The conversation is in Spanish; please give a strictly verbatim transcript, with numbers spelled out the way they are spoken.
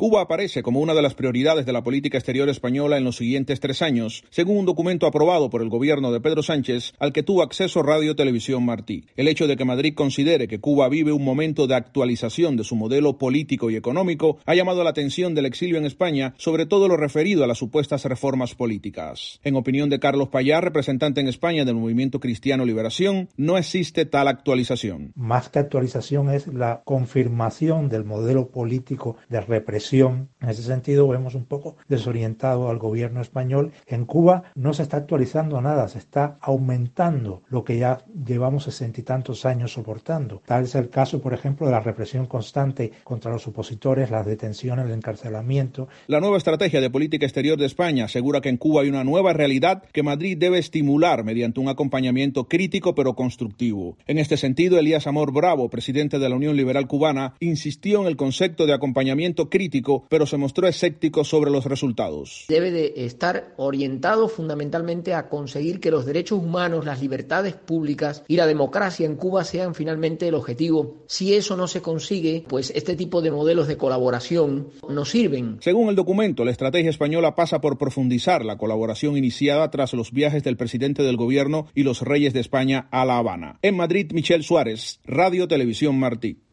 Cuba aparece como una de las prioridades de la política exterior española en los siguientes tres años, según un documento aprobado por el gobierno de Pedro Sánchez, al que tuvo acceso Radio Televisión Martí. El hecho de que Madrid considere que Cuba vive un momento de actualización de su modelo político y económico ha llamado la atención del exilio en España, sobre todo lo referido a las supuestas reformas políticas. En opinión de Carlos Payá, representante en España del Movimiento Cristiano Liberación, no existe tal actualización. Más que actualización es la confirmación del modelo político de represión. En ese sentido vemos un poco desorientado al gobierno español. En Cuba no se está actualizando nada, se está aumentando lo que ya llevamos sesenta y tantos años soportando. Tal es el caso, por ejemplo, de la represión constante contra los opositores, las detenciones, el encarcelamiento. La nueva estrategia de política exterior de España asegura que en Cuba hay una nueva realidad que Madrid debe estimular mediante un acompañamiento crítico pero constructivo. En este sentido, Elías Amor Bravo, presidente de la Unión Liberal Cubana, insistió en el concepto de acompañamiento crítico, pero se mostró escéptico sobre los resultados. Debe de estar orientado fundamentalmente a conseguir que los derechos humanos, las libertades públicas y la democracia en Cuba sean finalmente el objetivo. Si eso no se consigue, pues este tipo de modelos de colaboración no sirven. Según el documento, la estrategia española pasa por profundizar la colaboración iniciada tras los viajes del presidente del gobierno y los reyes de España a La Habana. En Madrid, Michel Suárez, Radio Televisión Martí.